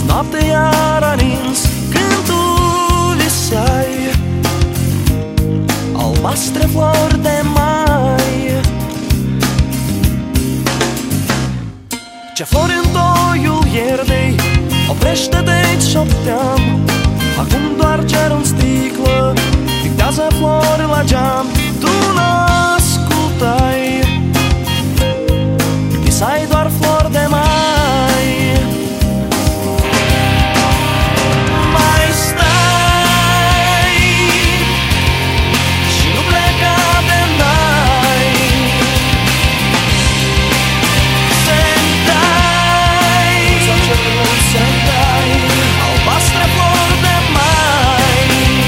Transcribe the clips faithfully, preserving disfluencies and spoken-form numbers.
Noaptea iar a nins când tu viseai albastre flori de mai. Ce flori în toiul iernei, oprește-te-ți șopteam. Acum doar cer în sticlă, dictează flori la geam. Tu n-ascultai, visai doar flori de mai. Mai stai și nu pleca de n-ai. Sentai, sentai albastre flori de mai.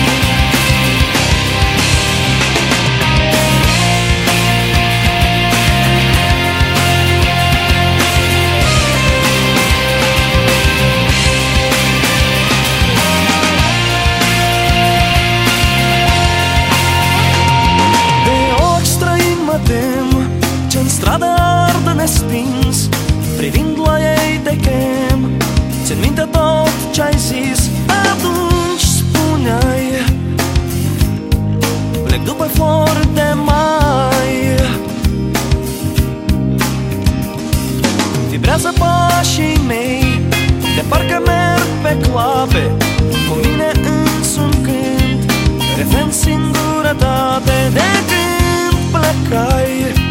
De ochi străini mă tem, ce-n stradă ardă nestins. Privind la ei te chem, țin minte tot ce-ai zis. Atunci spuneai, plec după flori de mai. Vibrează pașii mei, de parcă merg pe clape. Cu mine însumi cânt refren singurătate. De când plecai,